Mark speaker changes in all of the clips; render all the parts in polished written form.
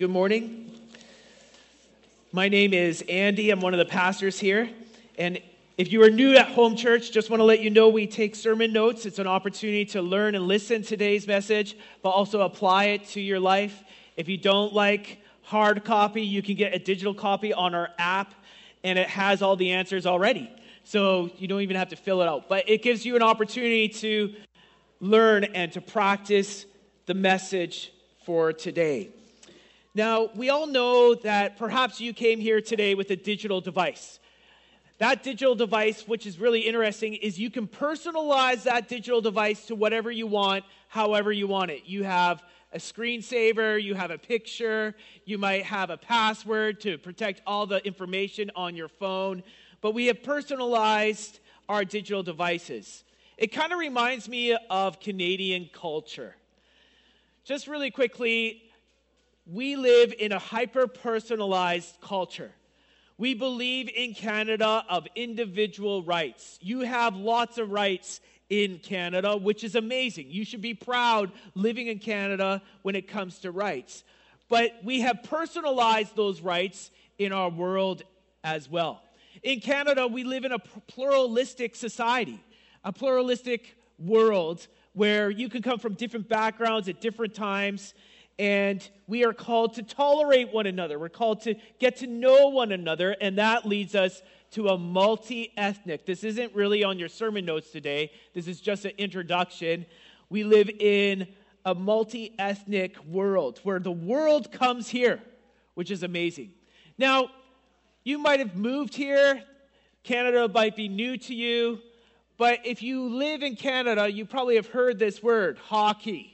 Speaker 1: Good morning. My name is Andy. I'm one of the pastors here. And if you are new at Home Church, just want to let you know we take sermon notes. It's an opportunity to learn and listen to today's message, but also apply it to your life. If you don't like hard copy, you can get a digital copy on our app, and it has all the answers already. So you don't even have to fill it out. But it gives you an opportunity to learn and to practice the message for today. Now, we all know that perhaps you came here today with a digital device. That digital device, which is really interesting, is you can personalize that digital device to whatever you want, however you want it. You have a screensaver, you have a picture, you might have a password to protect all the information on your phone, but we have personalized our digital devices. It kind of reminds me of Canadian culture. Just really quickly, we live in a hyper-personalized culture. We believe in Canada of individual rights. You have lots of rights in Canada, which is amazing. You should be proud living in Canada when it comes to rights. But we have personalized those rights in our world as well. In Canada, we live in a pluralistic society, a pluralistic world where you can come from different backgrounds at different times, and we are called to tolerate one another. We're called to get to know one another, and that leads us to a multi-ethnic. This isn't really on your sermon notes today. This is just an introduction. We live in a multi-ethnic world where the world comes here, which is amazing. Now, you might have moved here. Canada might be new to you. But if you live in Canada, you probably have heard this word, hockey.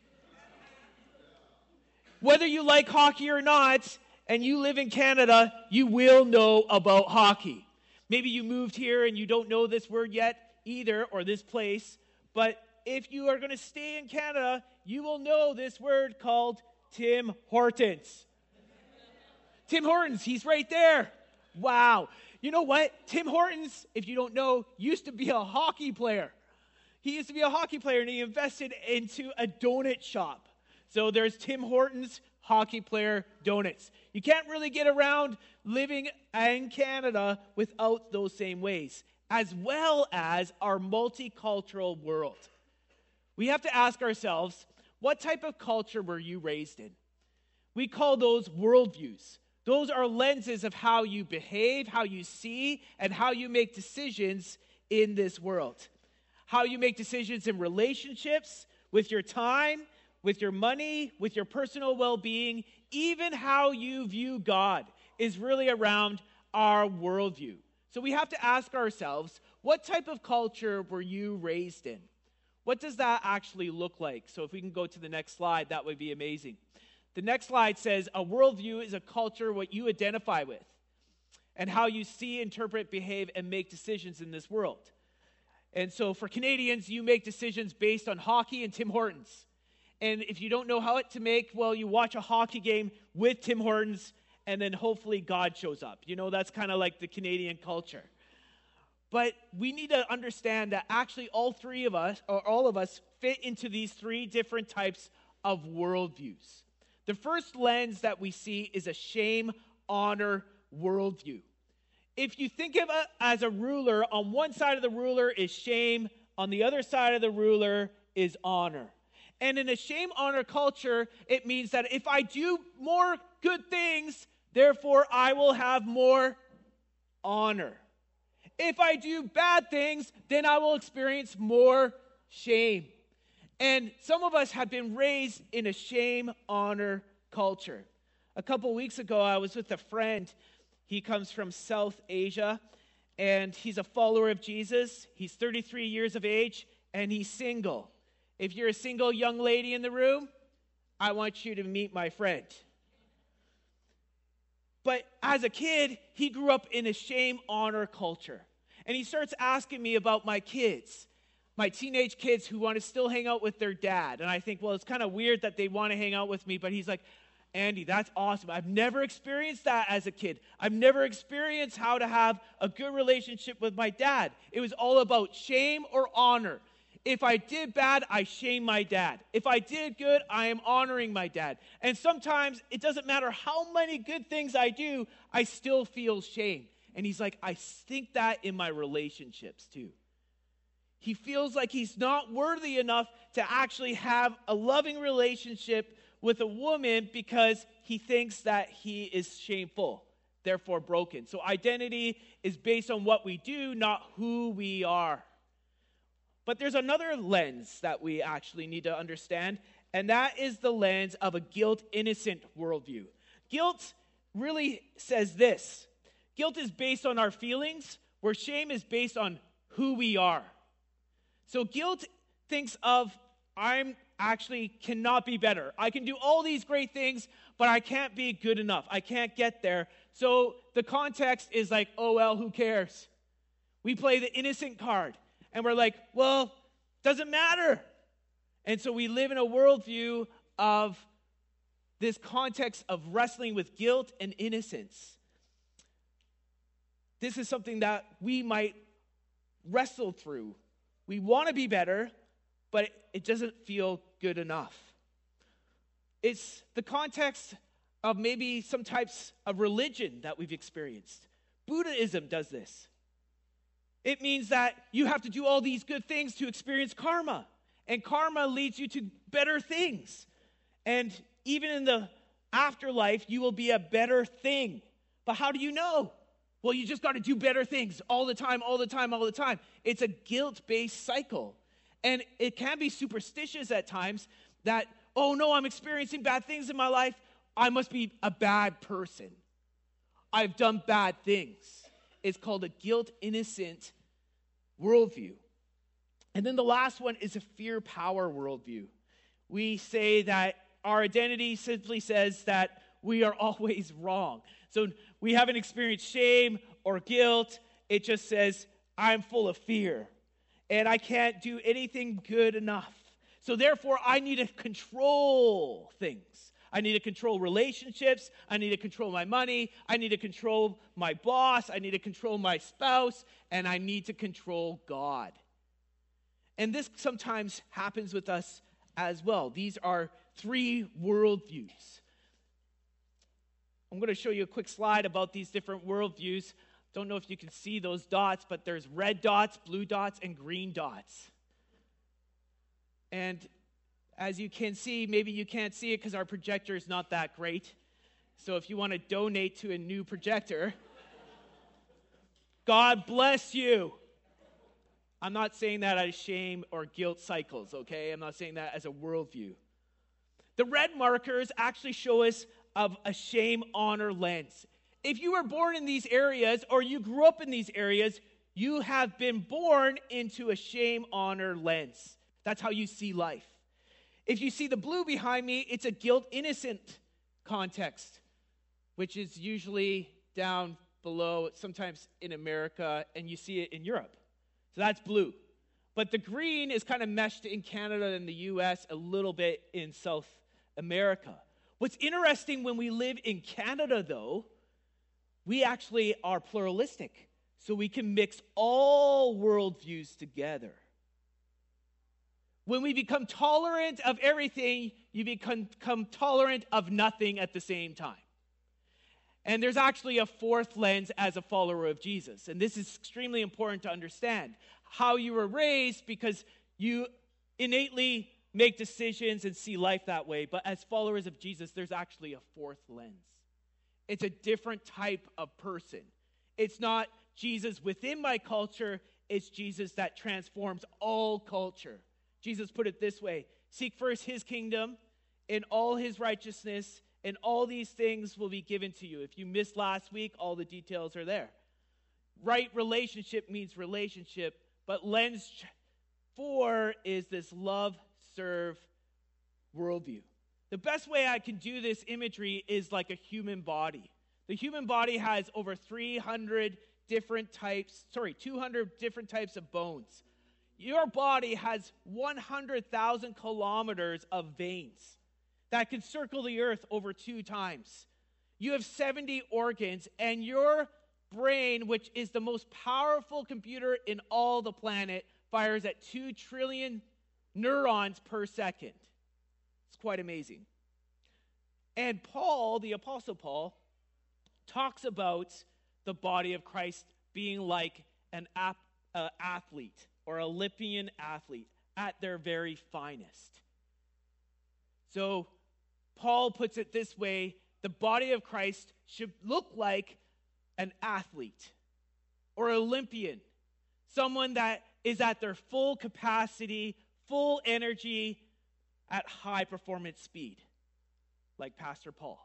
Speaker 1: Whether you like hockey or not, and you live in Canada, you will know about hockey. Maybe you moved here and you don't know this word yet either, or this place, but if you are going to stay in Canada, you will know this word called Tim Hortons. Tim Hortons, he's right there. Wow. You know what? Tim Hortons, if you don't know, used to be a hockey player. He used to be a hockey player, and he invested into a donut shop. So there's Tim Hortons, hockey player, donuts. You can't really get around living in Canada without those same ways, as well as our multicultural world. We have to ask ourselves, what type of culture were you raised in? We call those worldviews. Those are lenses of how you behave, how you see, and how you make decisions in this world. How you make decisions in relationships, with your time, with your money, with your personal well-being, even how you view God is really around our worldview. So we have to ask ourselves, what type of culture were you raised in? What does that actually look like? So if we can go to the next slide, that would be amazing. The next slide says, a worldview is a culture, what you identify with, and how you see, interpret, behave, and make decisions in this world. And so for Canadians, you make decisions based on hockey and Tim Hortons. And if you don't know how to make, well, you watch a hockey game with Tim Hortons, and then hopefully God shows up. You know, that's kind of like the Canadian culture. But we need to understand that actually all of us fit into these three different types of worldviews. The first lens that we see is a shame-honor worldview. If you think of it as a ruler, on one side of the ruler is shame, on the other side of the ruler is honor. And in a shame-honor culture, it means that if I do more good things, therefore I will have more honor. If I do bad things, then I will experience more shame. And some of us have been raised in a shame-honor culture. A couple weeks ago, I was with a friend. He comes from South Asia, and he's a follower of Jesus. He's 33 years of age, and he's single. If you're a single young lady in the room, I want you to meet my friend. But as a kid, he grew up in a shame-honor culture. And he starts asking me about my kids, my teenage kids who want to still hang out with their dad. And I think, well, it's kind of weird that they want to hang out with me. But he's like, Andy, that's awesome. I've never experienced that as a kid. I've never experienced how to have a good relationship with my dad. It was all about shame or honor. If I did bad, I shame my dad. If I did good, I am honoring my dad. And sometimes it doesn't matter how many good things I do, I still feel shame. And he's like, I think that in my relationships too. He feels like he's not worthy enough to actually have a loving relationship with a woman because he thinks that he is shameful, therefore broken. So identity is based on what we do, not who we are. But there's another lens that we actually need to understand, and that is the lens of a guilt-innocent worldview. Guilt really says this. Guilt is based on our feelings, where shame is based on who we are. So guilt thinks of, I'm actually cannot be better. I can do all these great things, but I can't be good enough. I can't get there. So the context is like, oh, well, who cares? We play the innocent card. And we're like, well, doesn't matter. And so we live in a worldview of this context of wrestling with guilt and innocence. This is something that we might wrestle through. We want to be better, but it doesn't feel good enough. It's the context of maybe some types of religion that we've experienced. Buddhism does this. It means that you have to do all these good things to experience karma. And karma leads you to better things. And even in the afterlife, you will be a better thing. But how do you know? Well, you just got to do better things all the time, all the time, all the time. It's a guilt-based cycle. And it can be superstitious at times that, oh no, I'm experiencing bad things in my life. I must be a bad person. I've done bad things. It's called a guilt-innocent worldview. And then the last one is a fear-power worldview. We say that our identity simply says that we are always wrong. So we haven't experienced shame or guilt. It just says, I'm full of fear, and I can't do anything good enough. So therefore, I need to control things. I need to control relationships. I need to control my money. I need to control my boss. I need to control my spouse. And I need to control God. And this sometimes happens with us as well. These are three worldviews. I'm going to show you a quick slide about these different worldviews. Don't know if you can see those dots, but there's red dots, blue dots, and green dots. And as you can see, maybe you can't see it because our projector is not that great. So if you want to donate to a new projector, God bless you. I'm not saying that as shame or guilt cycles, okay? I'm not saying that as a worldview. The red markers actually show us of a shame-honor lens. If you were born in these areas or you grew up in these areas, you have been born into a shame-honor lens. That's how you see life. If you see the blue behind me, it's a guilt-innocent context, which is usually down below, sometimes in America, and you see it in Europe. So that's blue. But the green is kind of meshed in Canada and the U.S., a little bit in South America. What's interesting when we live in Canada, though, we actually are pluralistic. So we can mix all worldviews together. When we become tolerant of everything, you become tolerant of nothing at the same time. And there's actually a fourth lens as a follower of Jesus. And this is extremely important to understand. How you were raised, because you innately make decisions and see life that way. But as followers of Jesus, there's actually a fourth lens. It's a different type of person. It's not Jesus within my culture. It's Jesus that transforms all culture. Jesus put it this way: seek first his kingdom and all his righteousness, and all these things will be given to you. If you missed last week, all the details are there. Right relationship means relationship, but lens 4 is this love, serve worldview. The best way I can do this imagery is like a human body. The human body has over 200 different types of bones. Your body has 100,000 kilometers of veins that can circle the earth over 2 times. You have 70 organs, and your brain, which is the most powerful computer in all the planet, fires at 2 trillion neurons per second. It's quite amazing. And Paul, the Apostle Paul, talks about the body of Christ being like an athlete or Olympian athlete at their very finest. So Paul puts it this way: the body of Christ should look like an athlete or Olympian, someone that is at their full capacity, full energy, at high performance speed, like Pastor Paul.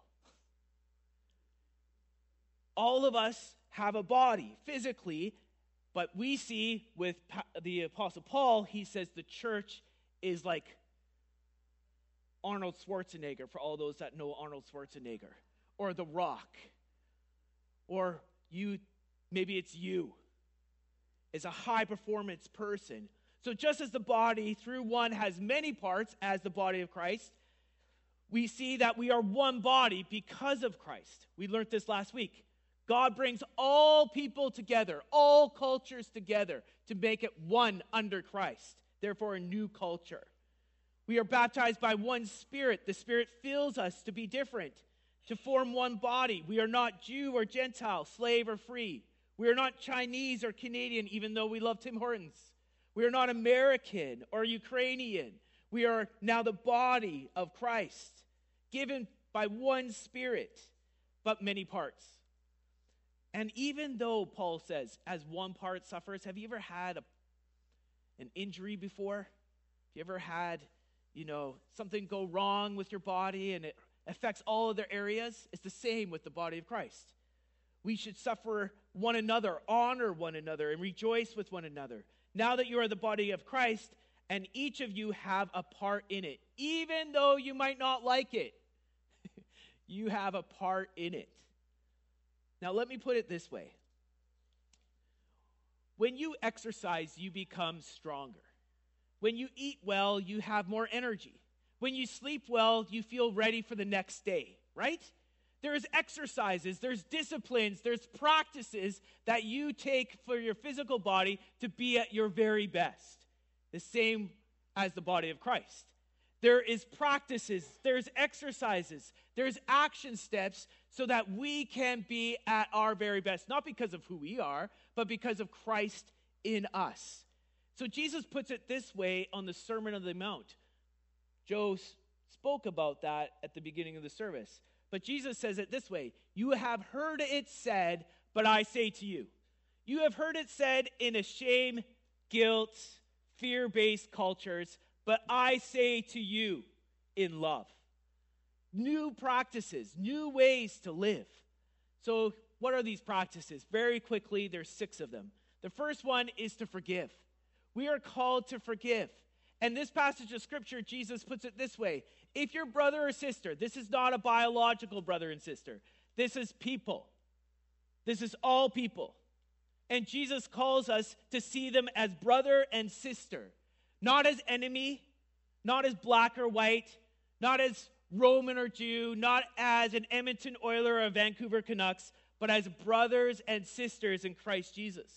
Speaker 1: All of us have a body physically, but we see with the Apostle Paul, he says the church is like Arnold Schwarzenegger, for all those that know Arnold Schwarzenegger, or The Rock, or maybe it's you, is a high performance person. So just as the body through one has many parts as the body of Christ, we see that we are one body because of Christ. We learned this last week. God brings all people together, all cultures together to make it one under Christ, therefore a new culture. We are baptized by one Spirit. The Spirit fills us to be different, to form one body. We are not Jew or Gentile, slave or free. We are not Chinese or Canadian, even though we love Tim Hortons. We are not American or Ukrainian. We are now the body of Christ, given by one Spirit, but many parts. And even though Paul says, as one part suffers, have you ever had an injury before? Have you ever had, something go wrong with your body and it affects all other areas? It's the same with the body of Christ. We should suffer one another, honor one another, and rejoice with one another. Now that you are the body of Christ, and each of you have a part in it, even though you might not like it, you have a part in it. Now, let me put it this way. When you exercise, you become stronger. When you eat well, you have more energy. When you sleep well, you feel ready for the next day, right? There's exercises, there's disciplines, there's practices that you take for your physical body to be at your very best. The same as the body of Christ. There is practices, there's exercises, there's action steps so that we can be at our very best, not because of who we are, but because of Christ in us. So Jesus puts it this way on the Sermon on the Mount. Joe spoke about that at the beginning of the service. But Jesus says it this way: you have heard it said, but I say to you. You have heard it said in a shame, guilt, fear-based cultures, but I say to you in love. New practices, new ways to live. So what are these practices? Very quickly, there's 6 of them. The first one is to forgive. We are called to forgive. And this passage of Scripture, Jesus puts it this way: if your brother or sister, this is not a biological brother and sister, this is people. This is all people. And Jesus calls us to see them as brother and sister, not as enemy, not as black or white, not as Roman or Jew, not as an Edmonton Oiler or a Vancouver Canucks, but as brothers and sisters in Christ Jesus.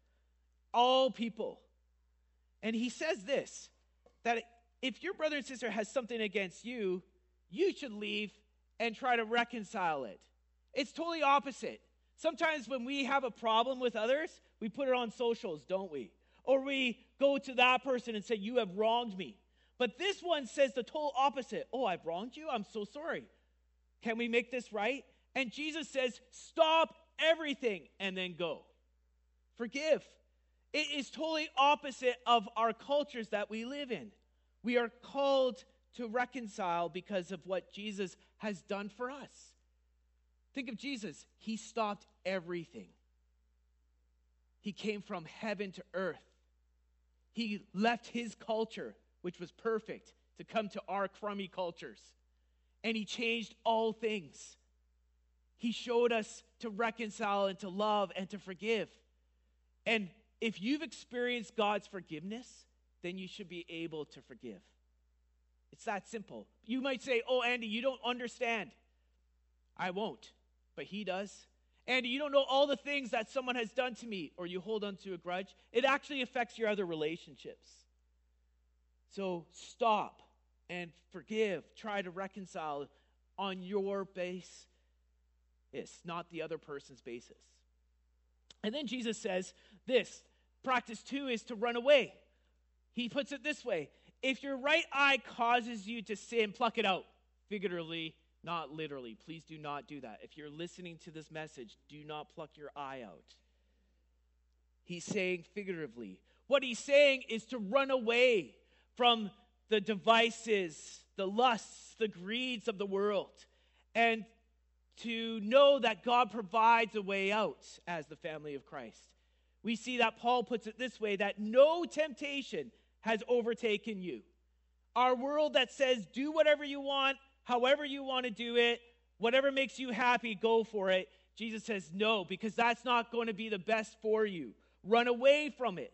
Speaker 1: All people. And he says this, that if your brother and sister has something against you, you should leave and try to reconcile it. It's totally opposite. Sometimes when we have a problem with others, we put it on socials, don't we? Or we go to that person and say, you have wronged me. But this one says the total opposite. Oh, I've wronged you? I'm so sorry. Can we make this right? And Jesus says, stop everything and then go. Forgive. It is totally opposite of our cultures that we live in. We are called to reconcile because of what Jesus has done for us. Think of Jesus. He stopped everything. He came from heaven to earth. He left his culture, which was perfect, to come to our crummy cultures. And he changed all things. He showed us to reconcile and to love and to forgive. And if you've experienced God's forgiveness, then you should be able to forgive. It's that simple. You might say, oh, Andy, you don't understand. I won't, but he does. Andy, you don't know all the things that someone has done to me, or you hold on to a grudge. It actually affects your other relationships. So stop and forgive. Try to reconcile on your basis, not the other person's basis. And then Jesus says this, practice 2 is to run away. He puts it this way: if your right eye causes you to sin, pluck it out. Figuratively, not literally. Please do not do that. If you're listening to this message, do not pluck your eye out. He's saying figuratively. What he's saying is to run away from the devices, the lusts, the greeds of the world, and to know that God provides a way out as the family of Christ. We see that Paul puts it this way, that no temptation has overtaken you. Our world that says, do whatever you want, however you want to do it, whatever makes you happy, go for it. Jesus says, no, because that's not going to be the best for you. Run away from it.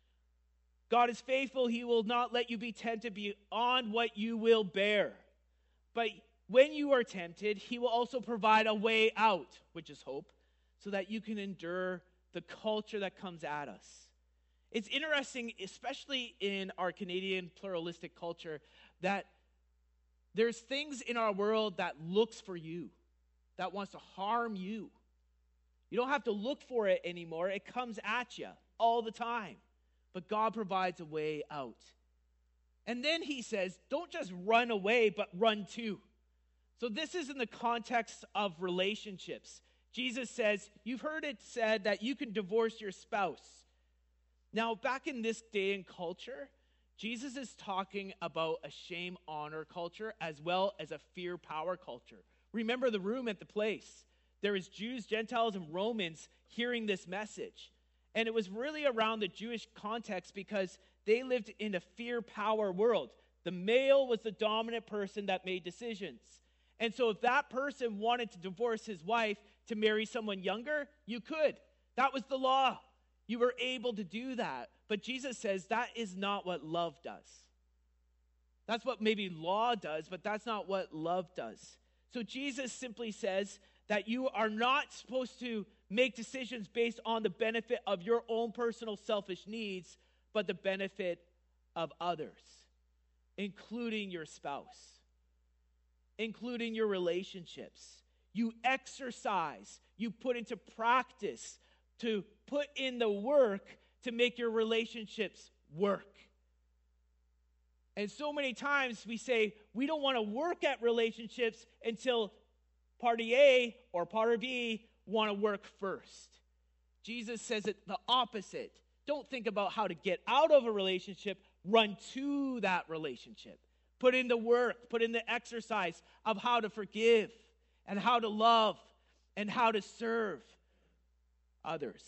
Speaker 1: God is faithful. He will not let you be tempted beyond what you will bear. But when you are tempted, he will also provide a way out, which is hope, so that you can endure the culture that comes at us. It's interesting, especially in our Canadian pluralistic culture, that there's things in our world that looks for you, that wants to harm you. You don't have to look for it anymore. It comes at you all the time. But God provides a way out. And then he says, don't just run away, but run to. So this is in the context of relationships. Jesus says, you've heard it said that you can divorce your spouse. Now, back in this day and culture, Jesus is talking about a shame-honor culture as well as a fear-power culture. Remember the room at the place. There was Jews, Gentiles, and Romans hearing this message. And it was really around the Jewish context because they lived in a fear-power world. The male was the dominant person that made decisions. And so if that person wanted to divorce his wife to marry someone younger, you could. That was the law. You were able to do that. But Jesus says that is not what love does. That's what maybe law does, but that's not what love does. So Jesus simply says that you are not supposed to make decisions based on the benefit of your own personal selfish needs, but the benefit of others, including your spouse, including your relationships. You exercise, you put into practice to put in the work to make your relationships work. And so many times we say we don't want to work at relationships until party A or party B want to work first. Jesus says it the opposite. Don't think about how to get out of a relationship, run to that relationship. Put in the work, put in the exercise of how to forgive and how to love and how to serve others.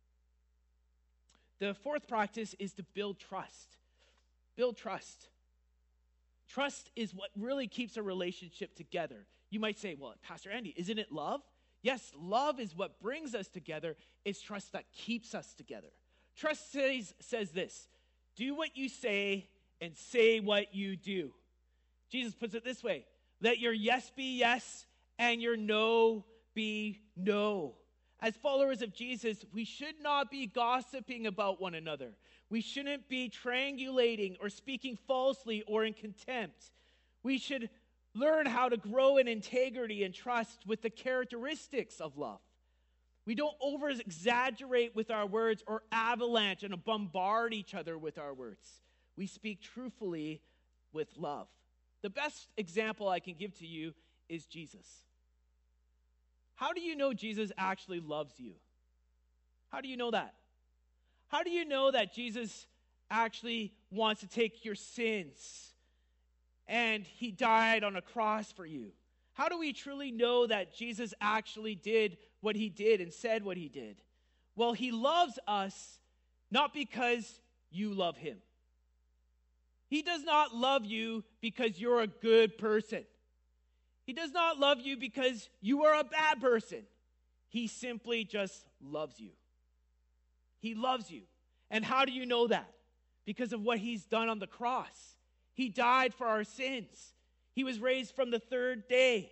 Speaker 1: The fourth practice is to build trust. Build trust. Trust is what really keeps a relationship together. You might say, well, Pastor Andy, isn't it love? Yes, love is what brings us together. It's trust that keeps us together. Trust says this: do what you say and say what you do. Jesus puts it this way: let your yes be yes and your no be no. As followers of Jesus, we should not be gossiping about one another. We shouldn't be triangulating or speaking falsely or in contempt. We should learn how to grow in integrity and trust with the characteristics of love. We don't over-exaggerate with our words or avalanche and bombard each other with our words. We speak truthfully with love. The best example I can give to you is Jesus. How do you know Jesus actually loves you? How do you know that? How do you know that Jesus actually wants to take your sins and he died on a cross for you? How do we truly know that Jesus actually did what he did and said what he did? Well, he loves us not because you love him. He does not love you because you're a good person. He does not love you because you are a bad person. He simply just loves you. He loves you. And how do you know that? Because of what he's done on the cross. He died for our sins. He was raised from the third day.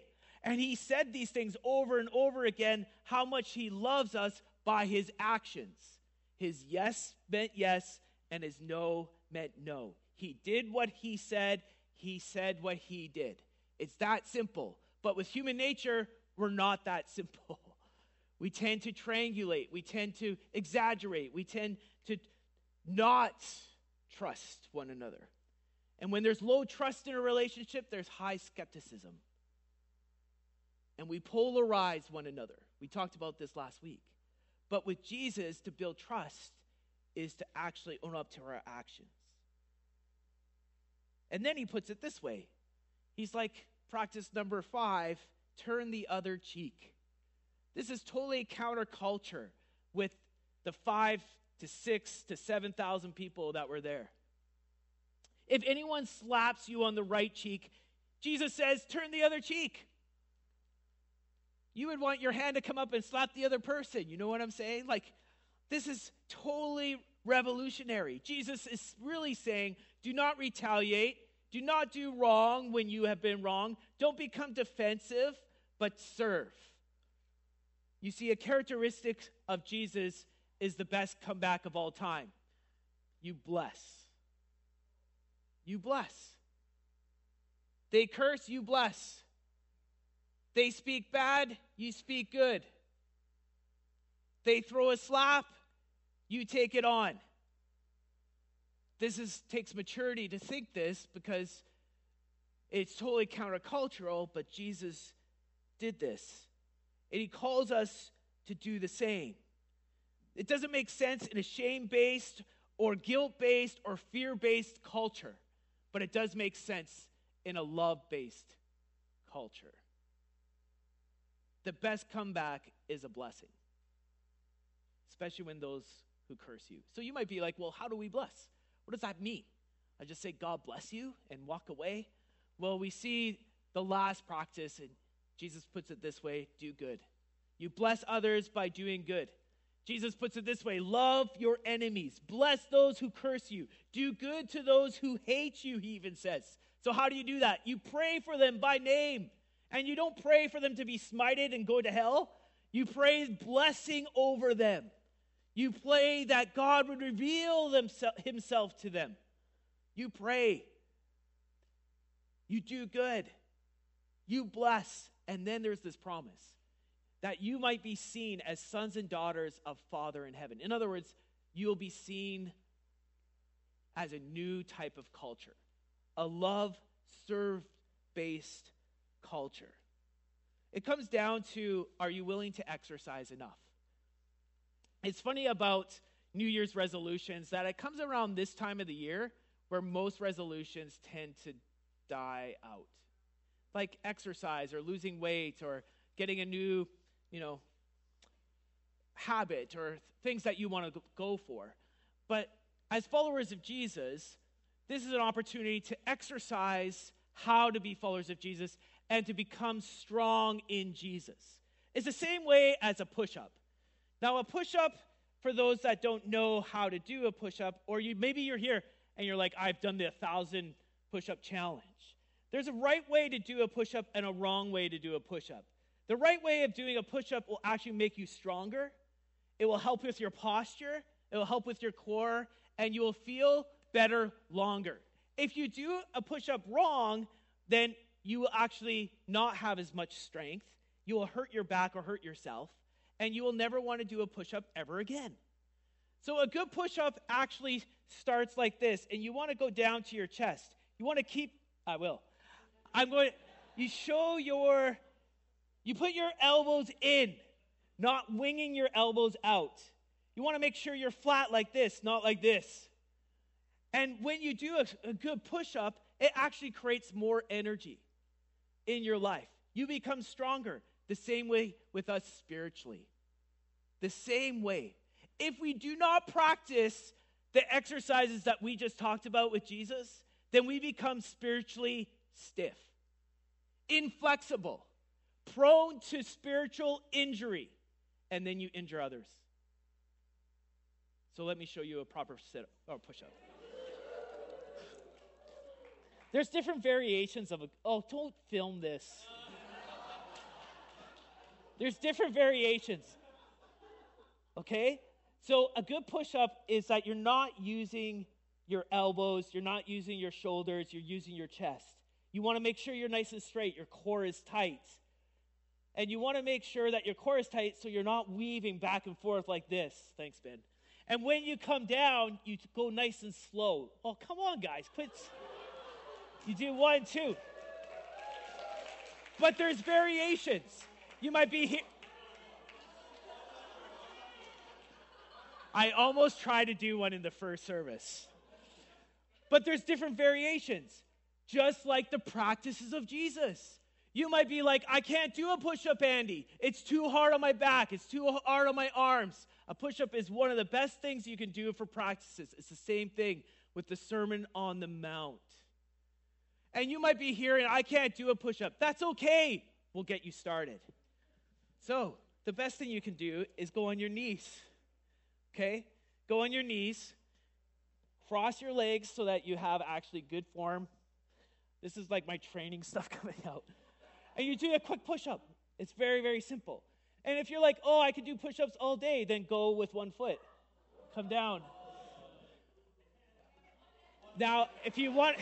Speaker 1: And he said these things over and over again, how much he loves us by his actions. His yes meant yes, and his no meant no. He did what he said what he did. It's that simple. But with human nature, we're not that simple. We tend to triangulate. We tend to exaggerate. We tend to not trust one another. And when there's low trust in a relationship, there's high skepticism. And we polarize one another. We talked about this last week. But with Jesus, to build trust is to actually own up to our actions. And then he puts it this way. He's like, practice number 5, turn the other cheek. This is totally counterculture with the 5 to 6 to 7,000 people that were there. If anyone slaps you on the right cheek, Jesus says, turn the other cheek. You would want your hand to come up and slap the other person. You know what I'm saying? Like, this is totally revolutionary. Jesus is really saying, do not retaliate. Do not do wrong when you have been wrong. Don't become defensive, but serve. You see, a characteristic of Jesus is the best comeback of all time. You bless. You bless. They curse, you bless. They speak bad, you speak good. They throw a slap, you take it on. This takes maturity to think this because it's totally countercultural, but Jesus did this. And he calls us to do the same. It doesn't make sense in a shame-based or guilt-based or fear-based culture, but it does make sense in a love-based culture. The best comeback is a blessing, especially when those who curse you. So you might be like, well, how do we bless? What does that mean? I just say, God bless you and walk away? Well, we see the last practice, and Jesus puts it this way, do good. You bless others by doing good. Jesus puts it this way, love your enemies. Bless those who curse you. Do good to those who hate you, he even says. So how do you do that? You pray for them by name. And you don't pray for them to be smited and go to hell. You pray blessing over them. You pray that God would reveal himself to them. You pray. You do good. You bless. And then there's this promise that you might be seen as sons and daughters of Father in heaven. In other words, you will be seen as a new type of culture, a love, serve-based culture. It comes down to, are you willing to exercise enough? It's funny about New Year's resolutions that it comes around this time of the year where most resolutions tend to die out. Like exercise or losing weight or getting a new, habit or things that you want to go for. But as followers of Jesus, this is an opportunity to exercise how to be followers of Jesus and to become strong in Jesus. It's the same way as a push-up. Now, a push-up, for those that don't know how to do a push-up, or maybe you're here and you're like, I've done the 1,000 push-up challenge. There's a right way to do a push-up and a wrong way to do a push-up. The right way of doing a push-up will actually make you stronger. It will help with your posture. It will help with your core, and you will feel better longer. If you do a push-up wrong, then you will actually not have as much strength. You will hurt your back or hurt yourself, and you will never want to do a push-up ever again. So a good push-up actually starts like this, and you want to go down to your chest. You want to keep, you put your elbows in, not winging your elbows out. You want to make sure you're flat like this, not like this. And when you do a good push-up, it actually creates more energy in your life. You become stronger. The same way with us spiritually. The same way. If we do not practice the exercises that we just talked about with Jesus, then we become spiritually stiff, inflexible, prone to spiritual injury, and then you injure others. So let me show you a proper sit-up or push-up. There's different variations of don't film this. There's different variations. Okay? So a good push-up is that you're not using your elbows, you're not using your shoulders, you're using your chest. You want to make sure you're nice and straight, your core is tight. And you want to make sure that your core is tight so you're not weaving back and forth like this. Thanks, Ben. And when you come down, you go nice and slow. Oh, come on, guys, quit. You do 1, 2. But there's variations. You might be here. I almost tried to do one in the first service. But there's different variations, just like the practices of Jesus. You might be like, I can't do a push-up, Andy. It's too hard on my back. It's too hard on my arms. A push-up is one of the best things you can do for practices. It's the same thing with the Sermon on the Mount. And you might be hearing, I can't do a push-up. That's okay. We'll get you started. So the best thing you can do is go on your knees. Okay? Go on your knees. Cross your legs so that you have actually good form. This is like my training stuff coming out. And you do a quick push-up. It's very, very simple. And if you're like, oh, I could do push-ups all day, then go with 1 foot. Come down. Now, if you want,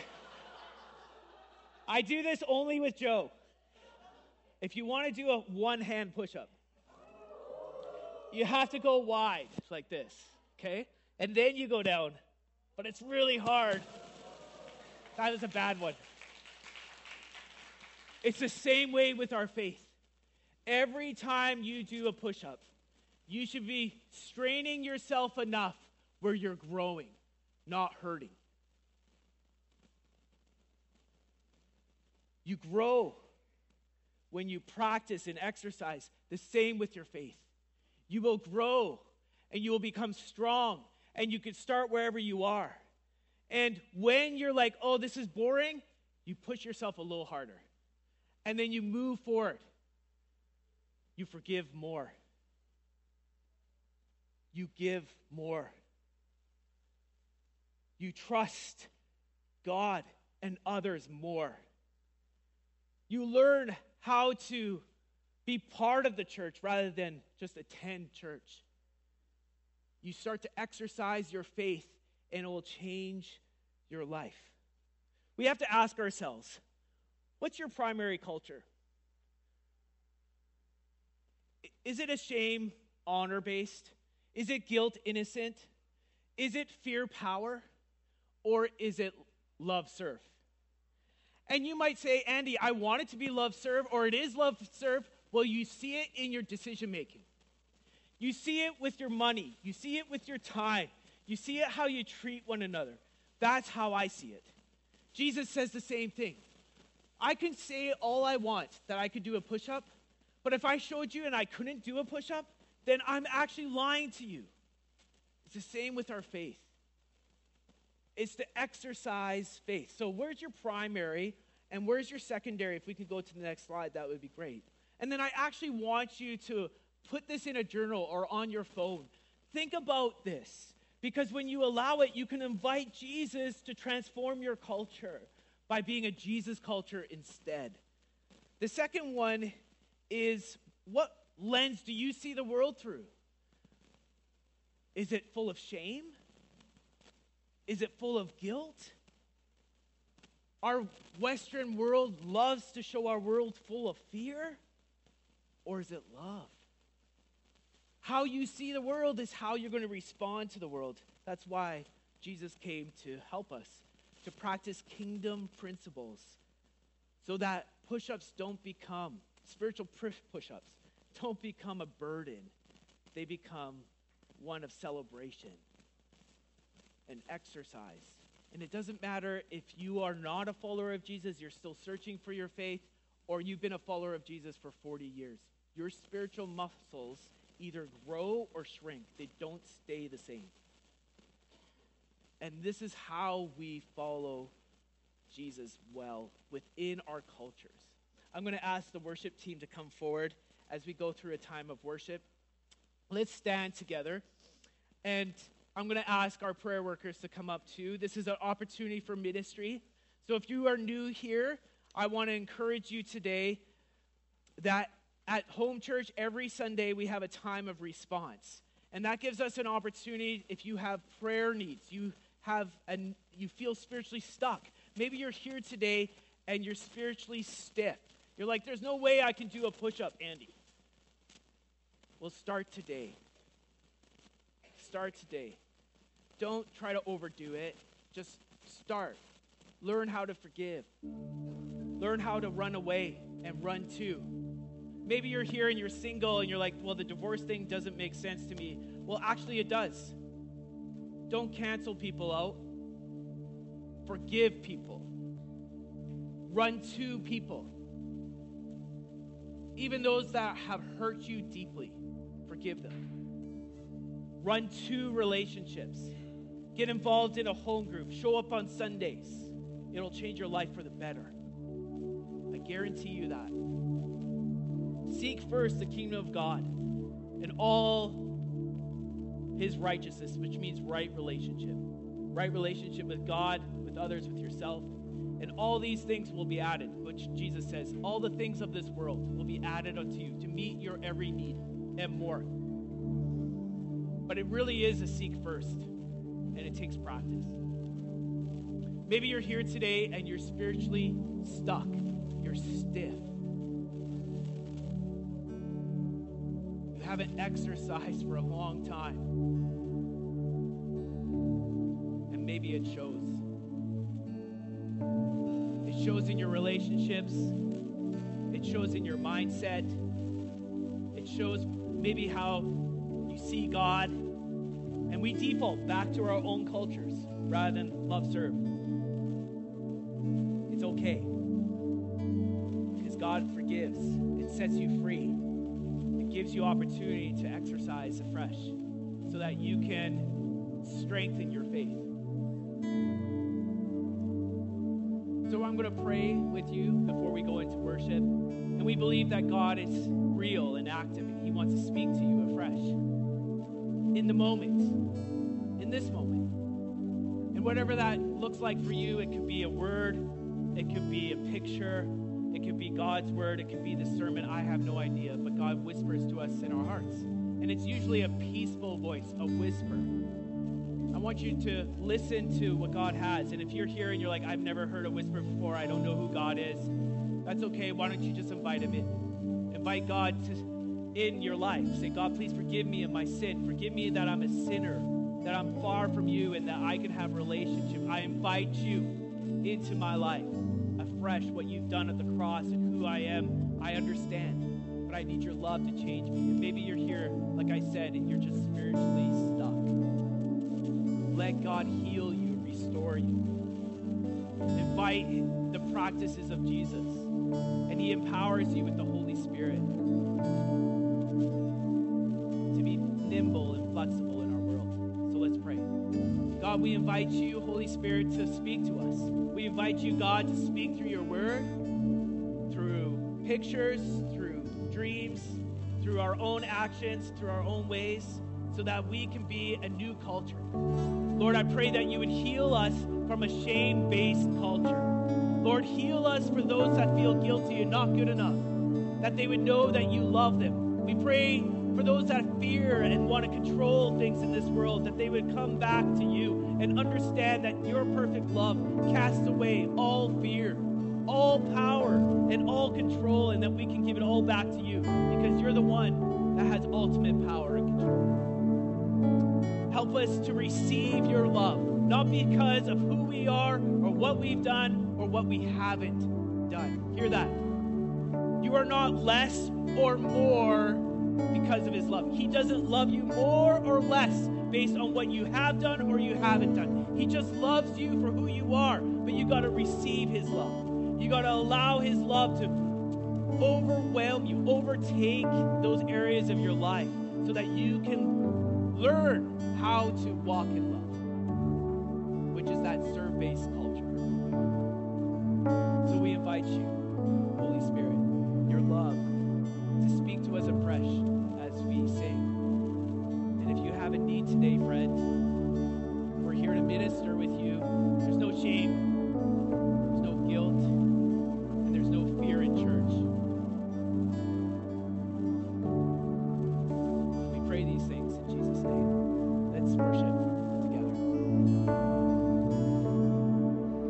Speaker 1: I do this only with Joe. If you want to do a one-hand push-up, you have to go wide like this, okay? And then you go down. But it's really hard. That is a bad one. It's the same way with our faith. Every time you do a push-up, you should be straining yourself enough where you're growing, not hurting. You grow when you practice and exercise. The same with your faith. You will grow and you will become strong, and you can start wherever you are. And when you're like, oh, this is boring, you push yourself a little harder. And then you move forward. You forgive more. You give more. You trust God and others more. You learn how to be part of the church rather than just attend church. You start to exercise your faith, and it will change your life. We have to ask ourselves, what's your primary culture? Is it a shame, honor-based? Is it guilt, innocent? Is it fear, power? Or is it love, serve? And you might say, Andy, I want it to be love, serve, or it is love, serve. Well, you see it in your decision-making. You see it with your money. You see it with your time. You see it how you treat one another. That's how I see it. Jesus says the same thing. I can say all I want that I could do a push-up, but if I showed you and I couldn't do a push-up, then I'm actually lying to you. It's the same with our faith. It's to exercise faith. So where's your primary and where's your secondary? If we could go to the next slide, that would be great. And then I actually want you to put this in a journal or on your phone. Think about this, because when you allow it, you can invite Jesus to transform your culture by being a Jesus culture instead. The second one is, what lens do you see the world through? Is it full of shame? Is it full of guilt? Our Western world loves to show our world full of fear, or is it love? How you see the world is how you're going to respond to the world. That's why Jesus came to help us, to practice kingdom principles so that push-ups don't become, spiritual push-ups don't become a burden. They become one of celebration and exercise. And it doesn't matter if you are not a follower of Jesus, you're still searching for your faith, or you've been a follower of Jesus for 40 years. Your spiritual muscles either grow or shrink. They don't stay the same. And this is how we follow Jesus well within our cultures. I'm going to ask the worship team to come forward as we go through a time of worship. Let's stand together. And I'm going to ask our prayer workers to come up too. This is an opportunity for ministry. So if you are new here, I want to encourage you today that At home church, every Sunday, we have a time of response. And that gives us an opportunity, if you have prayer needs, you feel spiritually stuck. Maybe you're here today and you're spiritually stiff. You're like, there's no way I can do a push-up, Andy. Well, start today. Start today. Don't try to overdo it. Just start. Learn how to forgive. Learn how to run away and run to. Maybe you're here and you're single and you're like, well, the divorce thing doesn't make sense to me. Well, actually it does. Don't cancel people out. Forgive people. Run to people. Even those that have hurt you deeply, forgive them. Run to relationships. Get involved in a home group. Show up on Sundays. It'll change your life for the better. I guarantee you that. Seek first the kingdom of God and all his righteousness, which means right relationship. Right relationship with God, with others, with yourself. And all these things will be added, which Jesus says, all the things of this world will be added unto you to meet your every need and more. But it really is a seek first, and it takes practice. Maybe you're here today and you're spiritually stuck. You're stiff. You haven't exercised for a long time. And maybe it shows. It shows in your relationships. It shows in your mindset. It shows maybe how you see God. And we default back to our own cultures rather than love serve. It's okay. Because God forgives. It sets you free. It gives you opportunity to exercise afresh so that you can strengthen your faith. So I'm going to pray with you before we go into worship. And we believe that God is real and active, and he wants to speak to you afresh. In the moment. In this moment. And whatever that looks like for you, it could be a word, it could be a picture, it could be God's word, it could be the sermon, I have no idea. But God whispers to us in our hearts. And it's usually a peaceful voice, a whisper. I want you to listen to what God has. And if you're here and you're like, I've never heard a whisper before, I don't know who God is, that's okay. Why don't you just invite him in? Invite God in your life. Say, God, please forgive me of my sin. Forgive me that I'm a sinner, that I'm far from you, and that I can have a relationship. I invite you into my life afresh. What you've done at the cross and who I am, I understand. But I need your love to change me. And maybe you're here, like I said, and you're just spiritually stuck. Let God heal you, restore you. Invite the practices of Jesus, and he empowers you with the Holy Spirit to be nimble and flexible in our world. So let's pray. God, we invite you, Holy Spirit, to speak to us. We invite you, God, to speak through your word, through pictures, through dreams, through our own actions, through our own ways, so that we can be a new culture. Lord, I pray that you would heal us from a shame-based culture. Lord, heal us for those that feel guilty and not good enough, that they would know that you love them. We pray for those that fear and want to control things in this world, that they would come back to you and understand that your perfect love casts away all fear, all power, and all control, and that we can give it all back to you because you're the one that has ultimate power and control. Help us to receive your love, not because of who we are or what we've done or what we haven't done. Hear that. You are not less or more because of his love. He doesn't love you more or less based on what you have done or you haven't done. He just loves you for who you are, but you got to receive his love. You got to allow his love to overwhelm you, overtake those areas of your life so that you can learn how to walk in love.